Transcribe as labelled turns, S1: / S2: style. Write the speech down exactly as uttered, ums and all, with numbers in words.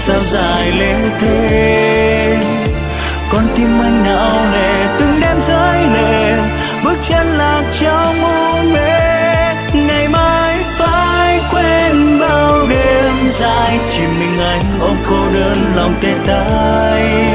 S1: sao dài lê thế. Con tim anh não nề từng đêm rơi lệ, bước chân lạc trong u mê. Ngày mai phải quên bao đêm dài, chỉ mình anh ôm cô đơn lòng tê tái.